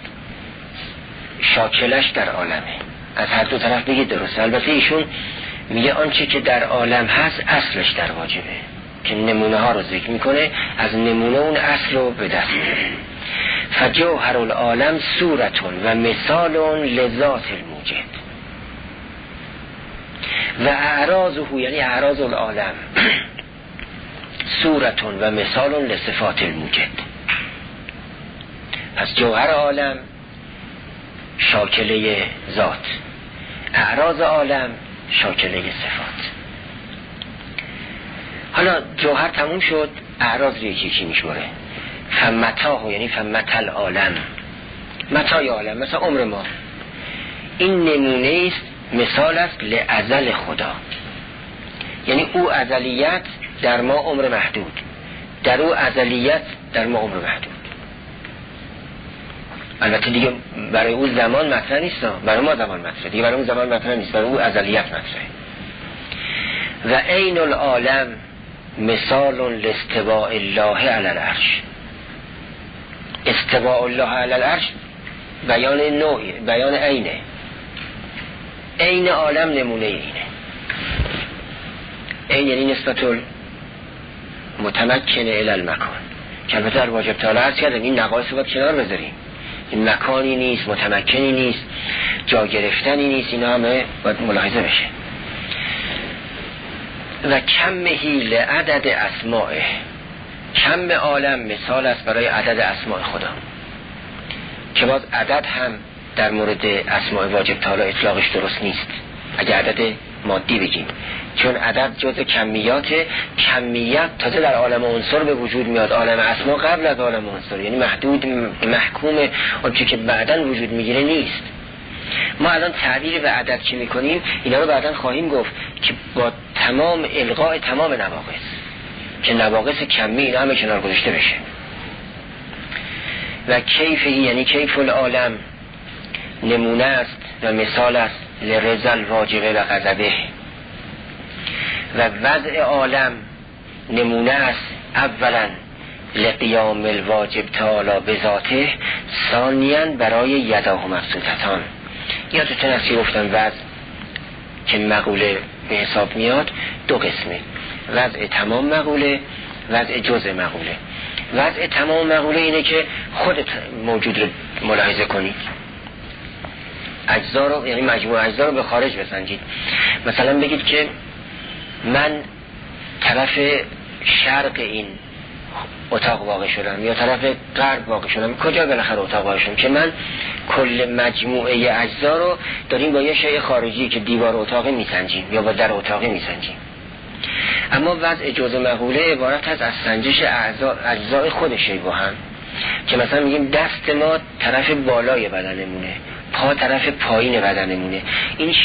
شاکلش در عالمه. از هر دو طرف بگید درسته. البته ایشون میگه آنچه که در عالم هست اصلش در واجبه که نمونه ها رو ذکر میکنه، از نمونه اون اصل رو به دست میاره. فجوهر العالم صورتون و مثالون لذات الموجد و اعراضه یعنی اعراض العالم صورتون و مثالون لصفات الموجد. پس جوهر عالم شاکله ذات، اعراض عالم شاکله صفات. حالا جوهر تموم شد، اعراض رو یکی میشوره. فمتاه یعنی فمتل عالم، متای عالم مثلا عمر ما، این نمونه است، مثال است لازل خدا، یعنی او ازلیت در ما عمر محدود، در او ازلیت در ما عمر محدود. البته دیگه برای او زمان مطرح نیست، برای ما زمان مطرح، دیگه برای اون زمان مطرح نیست، برای او ازلیت مطرحه. و عین العالم مثال لاستواء الله علی العرش. استواء الله علی العرش بیان نوعی، بیان عینه. عین عالم نمونه اینه. عین یعنی نسبت متمکن الی المکان، که البته در واجب تعالی عرض کردن این نقایص رو باید کنار بذاریم. این مکانی نیست، متمکنی نیست، جا گرفتنی نیست، اینا همه باید ملاحظه بشه. و کمهی لعدد اسمائه، کم عالم مثال است برای عدد اسماء خدا، که باز عدد هم در مورد اسماء واجب تعالی اطلاقش درست نیست اگه عدد مادی بگیم، چون عدد جزء کمیات، کمیت تازه در عالم عنصر به وجود میاد. عالم اسما قبل از عالم عنصر، یعنی محدود محکوم، اون چیزی که بعداً وجود میگیره نیست. ما الان تعبیر به عدد که میکنیم اینا رو بعداً خواهیم گفت که با تمام الغاء تمام نواقص، که نواقص کمی اینا همه کنار گذاشته بشه. و کیفی یعنی کیف العالم نمونه است و مثال است لرضا الواجبه و غضبه. و وضع عالم نمونه است اولا لقیام الواجب تعالی بذاته، ثانیاً برای یداه مبسوطتان. یادتون هست که گفتم وضع که مقوله به حساب میاد دو قسمه، وضع تمام مقوله، وضع جزء مقوله. وضع تمام مقوله اینه که خودت موجود رو ملاحظه کنید، اجزا رو، یعنی مجموع اجزا رو به خارج بسنجید. مثلا بگید که من طرف شرق این اتاق واقع شدم یا طرف غرب واقع شدم، کجا بالاخره اتاق واقع شدم؟ که من کل مجموعه اجزا رو داریم با یه شیء خارجی که دیوار اتاقی میسنجیم یا با در اتاقی میسنجیم. اما وضع جزء مقوله عبارت از سنجش اجزای خود شیء با هم، که مثلا میگیم دست ما طرف بالای بدنمونه، پا طرف پایین بدنمونه. این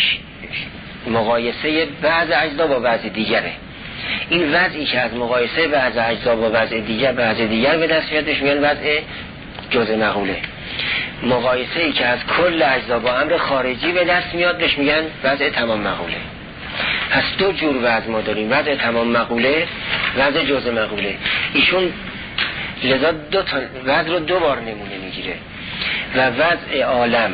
مقایسه بعض اجزا با بعض دیگره. این وضعی که از مقایسه بعض اجزا با بعض دیگر به دست میاد بهش میگن وضع جزء مقوله. مقایسه ای که از کل اجزا با امر خارجی به دست میاد بهش میگن وضع تمام مقوله. پس دو جور وضع ما داریم، وضع تمام مقوله، وضع جزء مقوله. ایشون لذا دو تا وضع رو دو بار نمونه میگیره. و وضع عالم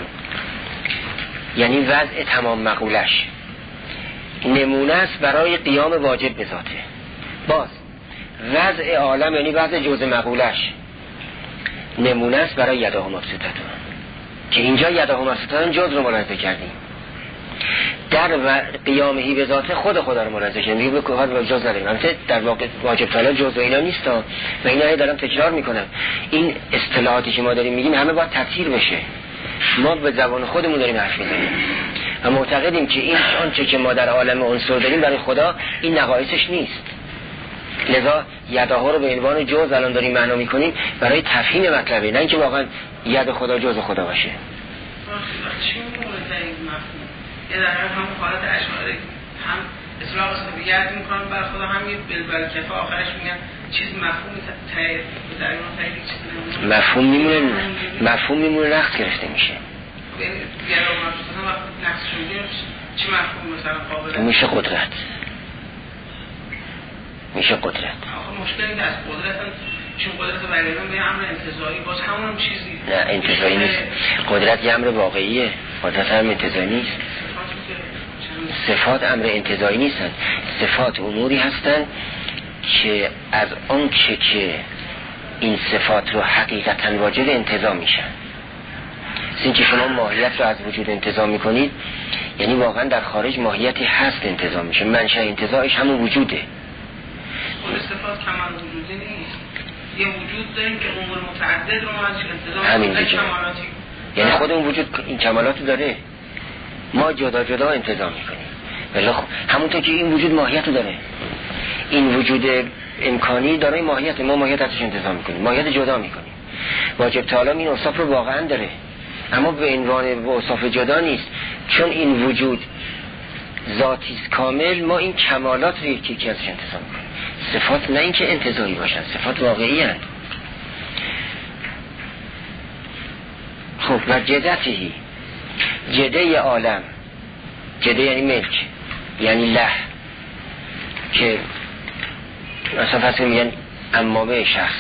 یعنی وضع تمام مقولش نمونه است برای قیام واجب به ذاته. باز وضع عالم یعنی وضع جزء مقولش نمونه است برای یداه مبسوطتان، که اینجا یداه مبسوطتان جز رو ملاحظه کردیم. در قیامهی به ذاته خدا رو ملاحظه کردیم، میگه به کار و جز نداریم. البته در واقع واجب تعالی جز و اینا نیست و اینا دارم تکرار میکنم. این اصطلاحاتی که ما داریم میگیم همه باید تفسیر بشه. ما به زبان خودمون داریم حرف میزنیم و معتقدیم که این آنچه که ما در عالم عنصر داریم برای خدا این نقایصش نیست. لذا یدها رو به عنوان جز الان داریم معنا میکنیم برای تفهیم مطلبه، نه اینکه واقعا ید خدا جز خدا باشه. چی مورد این مفهوم؟ یه در هم حالت اشعاری هم اصلاح قسمت بگرد میکنم برای خدا، هم یه بلبلکفه آخرش میگن چیز مفهوم در اون تایید چیز مفهوم میمونه نقص گرفته میشه. چی مفهوم مثلا قابل میشه قدرت. مشکلی که از قدرت چون قدرت برگردن به امر انتزاعی، باز همون هم چیزی نه انتزاعی نیست. قدرت یه امر واقعیه، قدرت هم انتزاعی نیست. صفات امر انتزاعی نیستن. صفات اموری هستن که از آن که این صفات رو حقیقتا واجد انتزاع میشن. اینکه شما ماهیت رو از وجود انتزاع میکنید یعنی واقعا در خارج ماهیتی هست انتزاع میشه، منشأ انتزاعش همون وجوده. صفات کمال وجودی نیست، یه وجود داریم که امور متعدد رو ما از انتزاع همین دیگه، یعنی خود اون وجود این کمالات داره، ما جدا جدا انتزاع میکنیم. ولی خب همونطور که این وجود ماهیت داره، این وجود امکانی داره ماهیت، ما ماهیت ازش انتزاع میکنیم، ماهیت جدا میکنیم. واجب تعالی این اوصاف رو واقعا داره اما به عنوان اوصاف جدا نیست، چون این وجود ذاتی کامل، ما این کمالات رو یکی ازش انتزاع میکنیم. صفات نه اینکه انتزاعی باشن، صفات واقعی هستند. خب و جدتهی، جده عالم، جده یعنی ملک، یعنی له، که مثلا فرض میگن امامه شخص،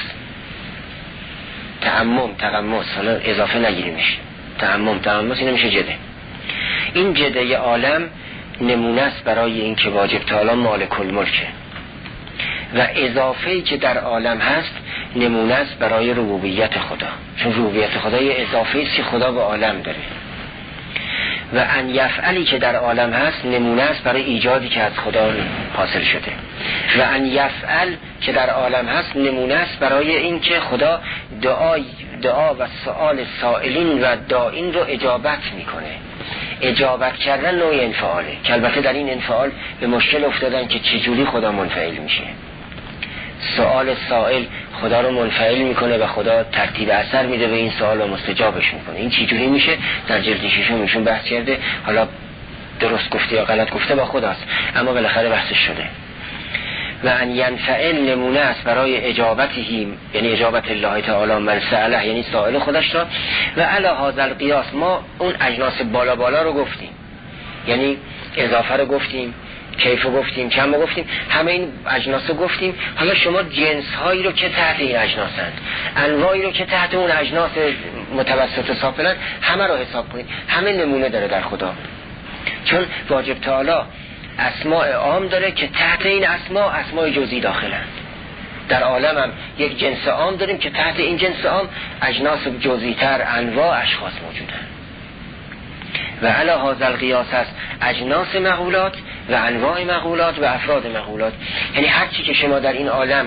تقمص، حالا اضافه نگیریمش، تقمص اینو میشه جده. این جده عالم نمونه است برای این که واجب تعالی مالک الملکه و اضافه‌ای که در عالم هست نمونه است برای ربوبیت خدا، چون ربوبیت خدا یه اضافه است که خدا به عالم داره. و ان یفعلی که در عالم هست نمونه است برای ایجادی که از خدا حاصل شده. و ان یفعل که در عالم هست نمونه است برای این که خدا دعا و سؤال سائلین و داعین رو اجابت میکنه. اجابت کردن نوع انفعاله که البته در این انفعال به مشکل افتادن که چجوری خدا منفعل میشه. سؤال سائل خدا رو منفعل میکنه و خدا ترتیب اثر میده به این سوال و مستجابش میکنه. این چی جوری میشه؟ در جلد 6 ایشون بحث کرده، حالا درست گفته یا غلط گفته با خداست، اما بالاخره بحثش شده. و ان ینفعل نمونه است برای اجابتهی، یعنی اجابت الله تعالی من سأله، یعنی سائل خودش را. و علی هذا القیاس ما اون اجناس بالا بالا رو گفتیم، یعنی اضافه رو گفتیم، کیف رو گفتیم، کم رو گفتیم، همه این اجناس رو گفتیم. حالا شما جنس هایی رو که تحت این اجناسند، انواعی رو که تحت اون اجناس متوسط سافلن، همه رو حساب کنید. همه نمونه داره در خدا، چون واجب تعالی اسماء عام داره که تحت این اسماء جزئی داخلند. در عالم هم یک جنس عام داریم که تحت این جنس عام اجناس جزئی تر، انواع اشخاص موجودند. و علی هذا القیاس است اجناس مقولات و انواع مقولات و افراد مقولات. یعنی هر چی که شما در این عالم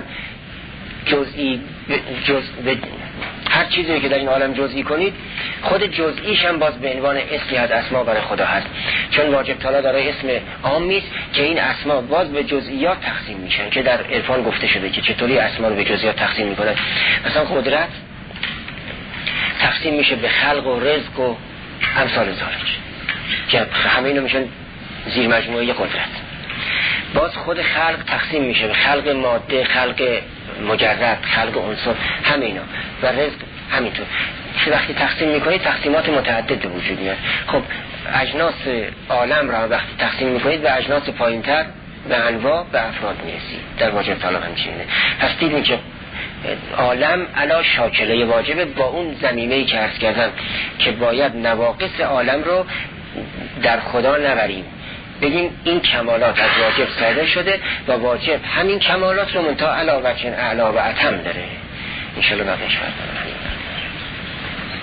هر چیزی که در این عالم جزئی کنید، خود جزئیش هم باز به عنوان اسمی از اسما برای خدا هست، چون واجب تعالی داره اسم عامی است که این اسما باز به جزئیات تقسیم میشن، که در عرفان گفته شده که چطوری اسما رو به جزئیات تقسیم میکنن. مثلا قدرت تقسیم میشه به خلق و رزق و امثال ذالک، که همه اینا میشن زیر مجموعه قدرت. باز خود خلق تقسیم میشه به خلق ماده، خلق مجرد، خلق عنصر، همه اینا، و رزق همینطور. وقتی تقسیم میکنید تقسیمات متعدد به وجود میاد. خب اجناس عالم را وقتی تقسیم میکنید به اجناس پایینتر، به انواع، به افراد میرسید. در واجب تعالی همچینه. پس دیدیم که عالم علا شاکله واجبه، با اون ضمیمه‌ای که عرض کردم که باید نواقص عالم رو در خدا نبریم، بگیم این کمالات از واجب صادر شده و واجب همین کمالات رو منتها علاوه چن اعلا و اتم داره. انشالله بقیش فرد